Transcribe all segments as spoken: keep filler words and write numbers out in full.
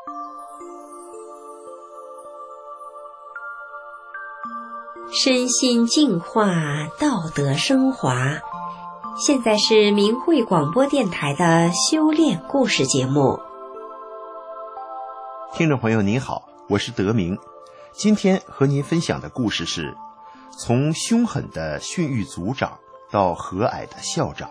身心净化，道德升华。现在是明慧广播电台的修炼故事节目。 听众朋友您好，我是德明。今天和您分享的故事是从凶狠的训育组长到和蔼的校长。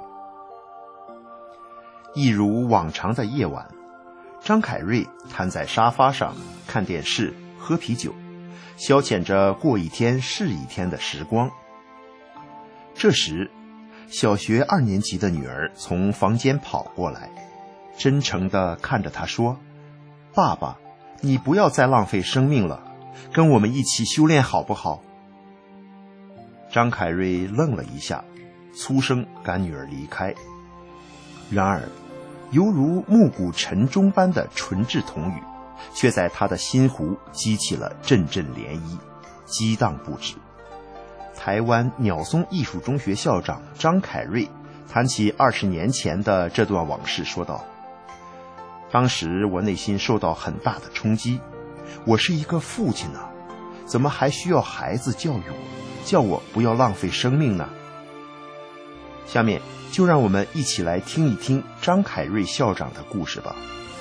一如往常的夜晚，张凯瑞瘫在沙发上看电视喝啤酒，消遣着过一天是一天的时光。这时小学二年级的女儿从房间跑过来，真诚地看着他说，爸爸，你不要再浪费生命了，跟我们一起修炼好不好？张凯瑞愣了一下，粗声赶女儿离开。然而犹如暮鼓晨钟般的纯质童语，却在他的心湖激起了阵阵涟漪，激荡不止。台湾鸟松艺术中学校长张凯瑞谈起二十年前的这段往事说道，当时我内心受到很大的冲击，我是一个父亲啊，怎么还需要孩子教育我，叫我不要浪费生命呢？下面就让我们一起来听一听张凯瑞校长的故事吧。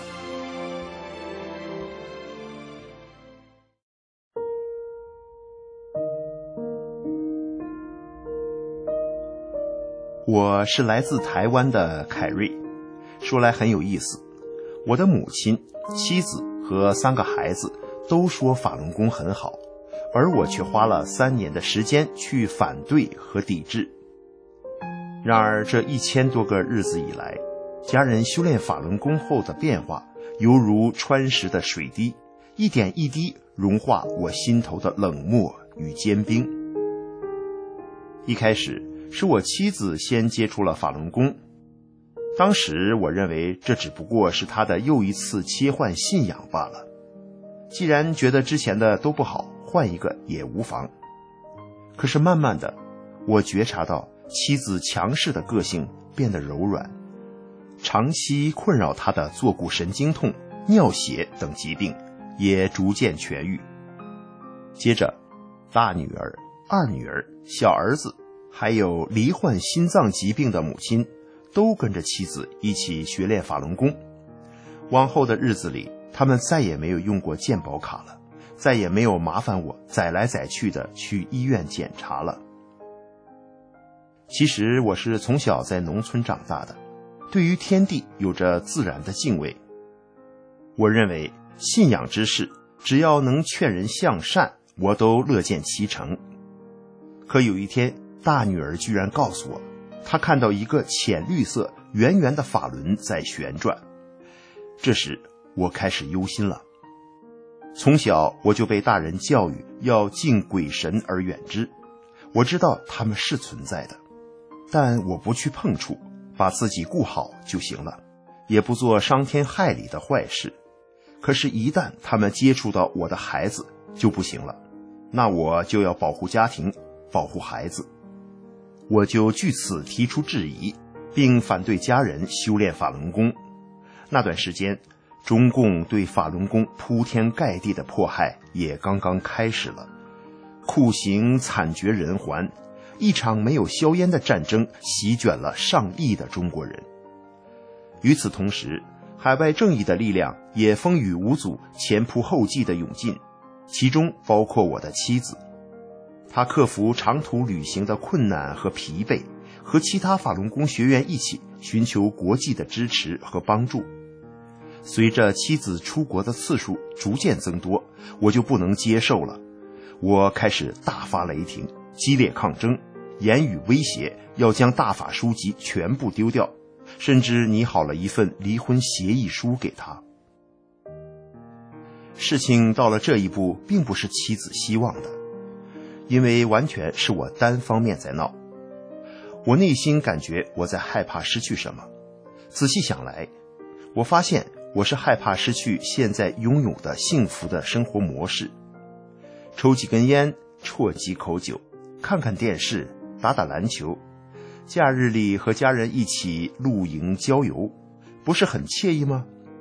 我是来自台湾的凯瑞，说来很有意思，我的母亲、妻子和三个孩子都说法轮功很好，而我却花了三年的时间去反对和抵制。然而这一千多个日子以来，家人修炼法轮功后的变化犹如穿石的水滴，一点一滴融化我心头的冷漠与坚冰。一开始是我妻子先接触了法轮功，当时我认为这只不过是她的又一次切换信仰罢了，既然觉得之前的都不好，换一个也无妨。可是慢慢的，我觉察到妻子强势的个性变得柔软，长期困扰她的坐骨神经痛、尿血等疾病也逐渐痊愈。接着大女儿、二女儿、小儿子还有罹患心脏疾病的母亲都跟着妻子一起学练法轮功。往后的日子里，他们再也没有用过健保卡了，再也没有麻烦我载来载去的去医院检查了。其实我是从小在农村长大的，对于天地有着自然的敬畏。我认为信仰之事，只要能劝人向善，我都乐见其成。可有一天，大女儿居然告诉我，她看到一个浅绿色圆圆的法轮在旋转。这时我开始忧心了。从小我就被大人教育要敬鬼神而远之，我知道他们是存在的，但我不去碰触，把自己顾好就行了，也不做伤天害理的坏事。可是一旦他们接触到我的孩子就不行了，那我就要保护家庭，保护孩子。我就据此提出质疑，并反对家人修炼法轮功。那段时间，中共对法轮功铺天盖地的迫害也刚刚开始了，酷刑惨绝人寰，一场没有硝烟的战争席卷了上亿的中国人。与此同时，海外正义的力量也风雨无阻、前仆后继地涌进，其中包括我的妻子。她克服长途旅行的困难和疲惫，和其他法轮功学员一起寻求国际的支持和帮助。随着妻子出国的次数逐渐增多，我就不能接受了。我开始大发雷霆，激烈抗争，言语威胁要将大法书籍全部丢掉，甚至拟好了一份离婚协议书给他。事情到了这一步，并不是妻子希望的，因为完全是我单方面在闹。我内心感觉我在害怕失去什么，仔细想来，我发现我是害怕失去现在拥有的幸福的生活模式。抽几根烟，啜几口酒，看看电视，打打篮球，假日里和家人一起露营郊游，不是很惬意吗？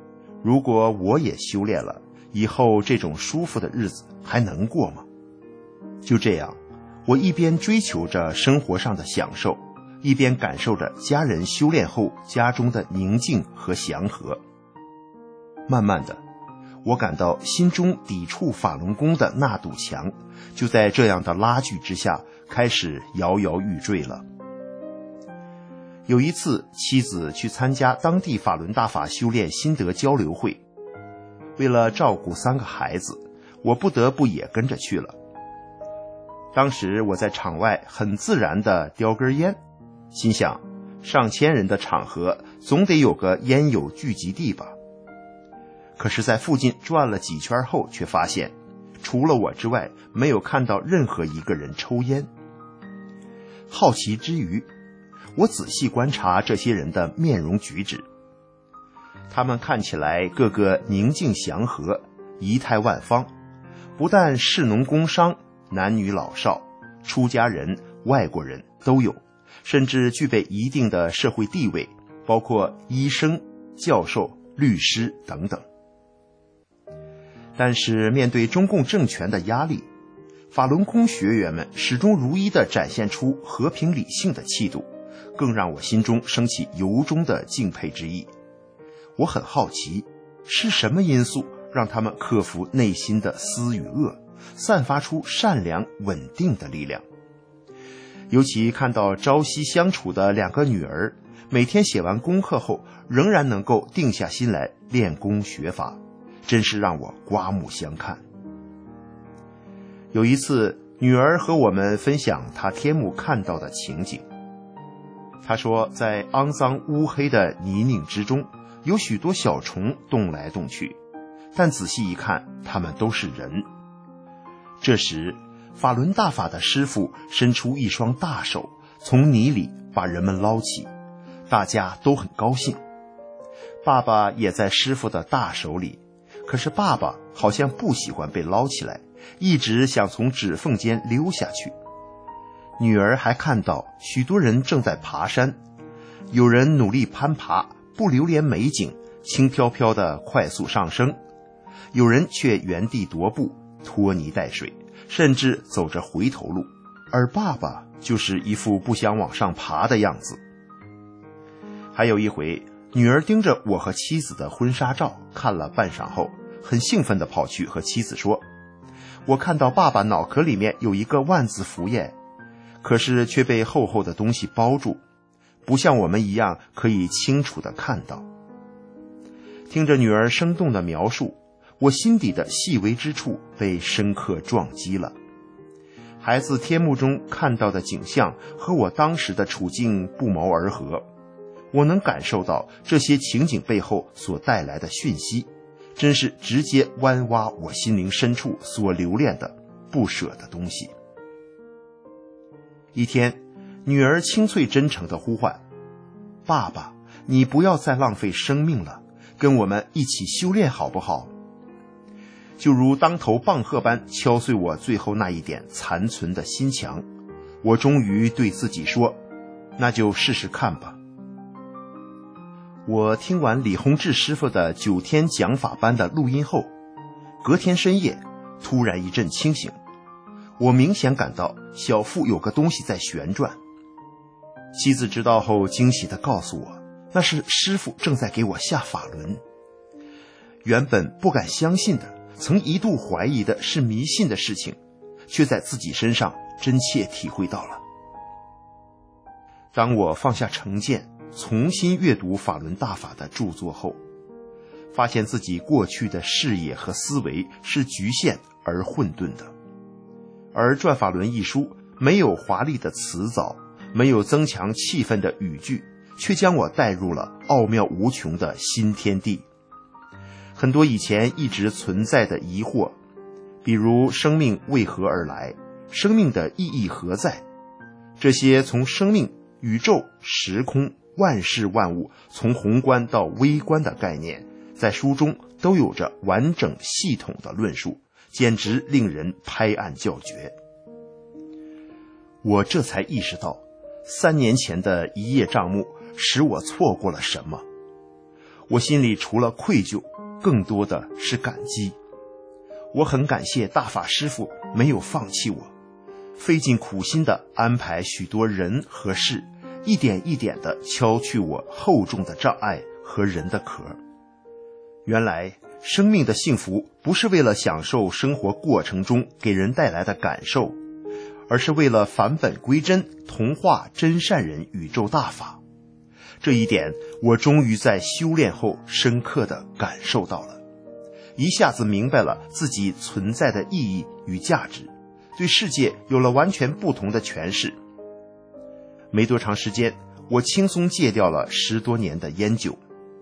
如果我也修炼了，以后这种舒服的日子还能过吗？就这样，我一边追求着生活上的享受，一边感受着家人修炼后家中的宁静和祥和。慢慢的，我感到心中抵触法轮功的那堵墙，就在这样的拉锯之下，开始摇摇欲坠了。有一次，妻子去参加当地法轮大法修炼心得交流会，为了照顾三个孩子，我不得不也跟着去了。当时我在场外很自然地叼根烟，心想上千人的场合总得有个烟友聚集地吧。可是在附近转了几圈后，却发现除了我之外，没有看到任何一个人抽烟。好奇之余，我仔细观察这些人的面容举止，他们看起来个个宁静祥和，仪态万方，不但士农工商，男女老少，出家人、外国人都有，甚至具备一定的社会地位，包括医生、教授、律师等等。但是面对中共政权的压力，法轮功学员们始终如一地展现出和平理性的气度，更让我心中升起由衷的敬佩之意。我很好奇，是什么因素让他们克服内心的私与恶，散发出善良稳定的力量。尤其看到朝夕相处的两个女儿，每天写完功课后仍然能够定下心来练功学法，真是让我刮目相看。有一次，女儿和我们分享她天幕看到的情景。她说，在肮脏乌黑的泥泞之中，有许多小虫动来动去，但仔细一看，它们都是人。这时，法轮大法的师父伸出一双大手，从泥里把人们捞起，大家都很高兴。爸爸也在师父的大手里，可是爸爸好像不喜欢被捞起来，一直想从指缝间溜下去。女儿还看到许多人正在爬山，有人努力攀爬，不留恋美景，轻飘飘地快速上升，有人却原地踱步，拖泥带水，甚至走着回头路，而爸爸就是一副不想往上爬的样子。还有一回，女儿盯着我和妻子的婚纱照看了半晌后，很兴奋地跑去和妻子说，我看到爸爸脑壳里面有一个万字符耶，可是却被厚厚的东西包住，不像我们一样可以清楚地看到。听着女儿生动的描述，我心底的细微之处被深刻撞击了。孩子天幕中看到的景象和我当时的处境不谋而合，我能感受到这些情景背后所带来的讯息，真是直接剜挖我心灵深处所留恋的不舍的东西。一天，女儿清脆真诚地呼唤，爸爸，你不要再浪费生命了，跟我们一起修炼好不好？就如当头棒喝般敲碎我最后那一点残存的心墙，我终于对自己说，那就试试看吧。我听完李洪志师傅的九天讲法班的录音后，隔天深夜突然一阵清醒，我明显感到小腹有个东西在旋转。妻子知道后惊喜地告诉我，那是师傅正在给我下法轮。原本不敢相信的，曾一度怀疑的是迷信的事情，却在自己身上真切体会到了。当我放下成见，重新阅读法轮大法的著作后，发现自己过去的视野和思维是局限而混沌的。而《转法轮》一书没有华丽的词藻，没有增强气氛的语句，却将我带入了奥妙无穷的新天地。很多以前一直存在的疑惑，比如生命为何而来，生命的意义何在，这些从生命、宇宙、时空、万事万物，从宏观到微观的概念，在书中都有着完整系统的论述，简直令人拍案叫绝。我这才意识到，三年前的一叶障目使我错过了什么。我心里除了愧疚， 更多的是感激。我很感谢大法师父没有放弃我，费尽苦心地安排许多人和事，一点一点地敲去我厚重的障碍和人的壳。原来生命的幸福不是为了享受生活过程中给人带来的感受，而是为了返本归真，同化真善人宇宙大法。这一点我终于在修炼后深刻地感受到了，一下子明白了自己存在的意义与价值，对世界有了完全不同的诠释。没多长时间，我轻松戒掉了十多年的烟酒。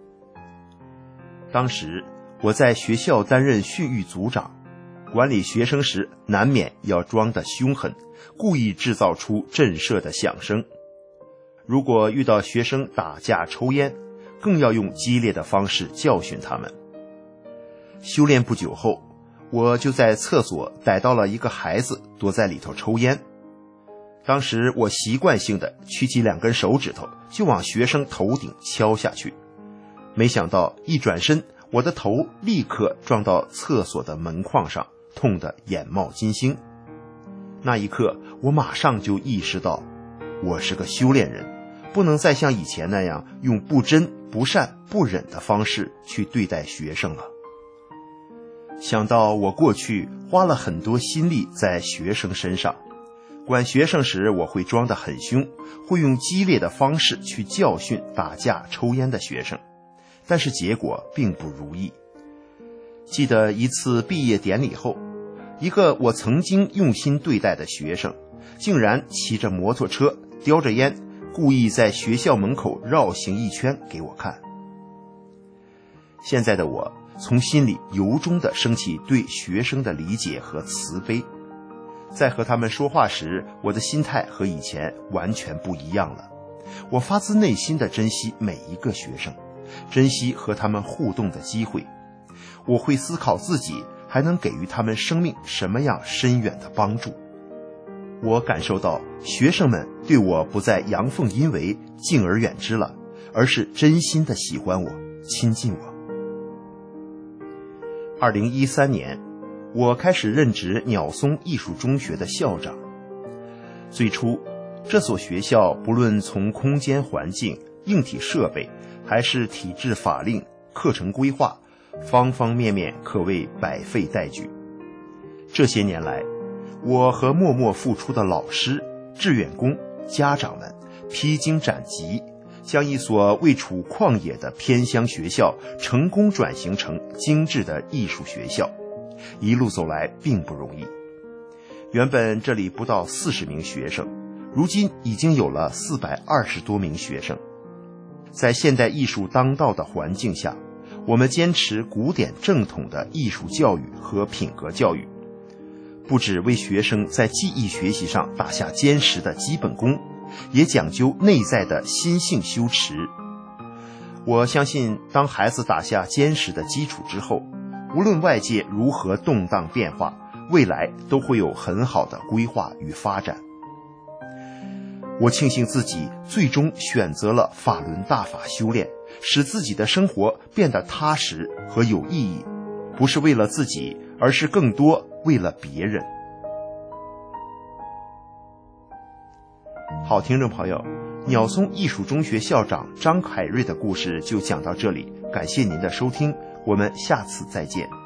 当时我在学校担任训育组长，管理学生时难免要装得凶狠，故意制造出震慑的响声。如果遇到学生打架抽烟，更要用激烈的方式教训他们。修炼不久后，我就在厕所逮到了一个孩子躲在里头抽烟。当时我习惯性的取起两根手指头就往学生头顶敲下去，没想到一转身，我的头立刻撞到厕所的门框上，痛得眼冒金星。那一刻我马上就意识到，我是个修炼人，不能再像以前那样用不真、不善、不忍的方式去对待学生了。想到我过去花了很多心力在学生身上，管学生时我会装得很凶，会用激烈的方式去教训打架抽烟的学生，但是结果并不如意。记得一次毕业典礼后，一个我曾经用心对待的学生，竟然骑着摩托车叼着烟，故意在学校门口绕行一圈给我看。现在的我从心里由衷地升起对学生的理解和慈悲，在和他们说话时，我的心态和以前完全不一样了。我发自内心地珍惜每一个学生，珍惜和他们互动的机会。我会思考自己还能给予他们生命什么样深远的帮助。我感受到学生们对我不再阳奉阴违、敬而远之了，而是真心地喜欢我、亲近我。二零一三年，我开始任职鸟松艺术中学的校长。最初，这所学校不论从空间环境、硬体设备，还是体制法令、课程规划，方方面面可谓百废待举。这些年来，我和默默付出的老师、志愿工、家长们披荆斩棘，将一所位处旷野的偏乡学校成功转型成精致的艺术学校。一路走来并不容易。原本这里不到四十名学生，如今已经有了四百二十多名学生。在现代艺术当道的环境下，我们坚持古典正统的艺术教育和品格教育，不只为学生在技艺学习上打下坚实的基本功，也讲究内在的心性修持。我相信，当孩子打下坚实的基础之后，无论外界如何动荡变化，未来都会有很好的规划与发展。我庆幸自己最终选择了法轮大法修炼，使自己的生活变得踏实和有意义，不是为了自己，而是更多为了别人。好，听众朋友，鸟松艺术中学校长张凯瑞的故事就讲到这里，感谢您的收听，我们下次再见。